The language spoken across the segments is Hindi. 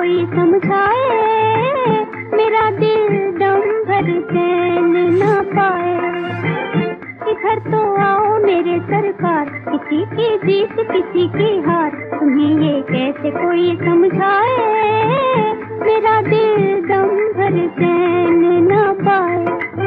कोई समझाए, मेरा दिल दम भर चैन न पाए। इधर तो आओ मेरे सरकार, किसी की जीत किसी की हार, तुम्हें ये कैसे कोई समझाए, मेरा दिल दम भर चैन न पाए।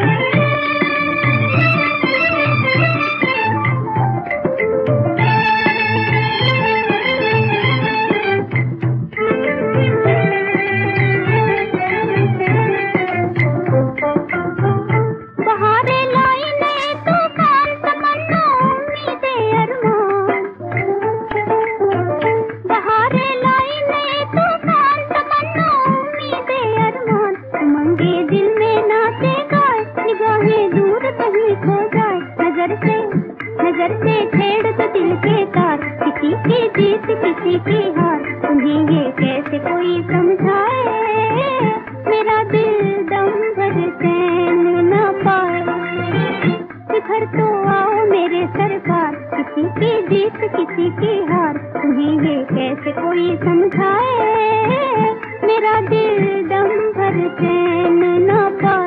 नजर से छेड़ तो दिल के तार, किसी की जीत किसी की हार, तुम्हें ये कैसे कोई समझाए, मेरा दिल दम भर चैन न पाए। इधर तो आओ मेरे सरकार, किसी की जीत किसी की हार, तुम्हें ये कैसे कोई समझाए, मेरा दिल दम भर चैन न पाए।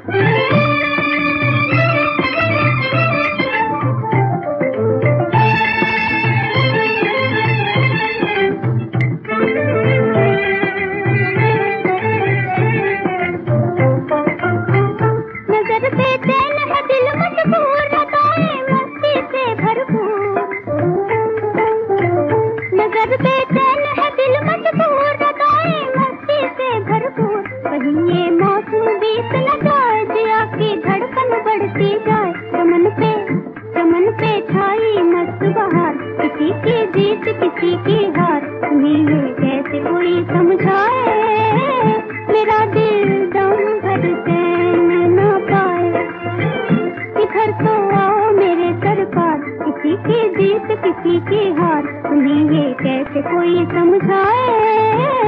ये मौसम बीत न जाए, जिया की धड़कन बढ़ती जाए, चमन पे छाई मस्त बहार, किसी की जीत किसी की हार, तुम्हें ये कैसे कोई समझाए, मेरा दिल दम भर चैन न पाए। इधर तो आओ मेरे सरकार, किसी की जीत किसी की हार, तुम्हें ये कैसे कोई समझाए,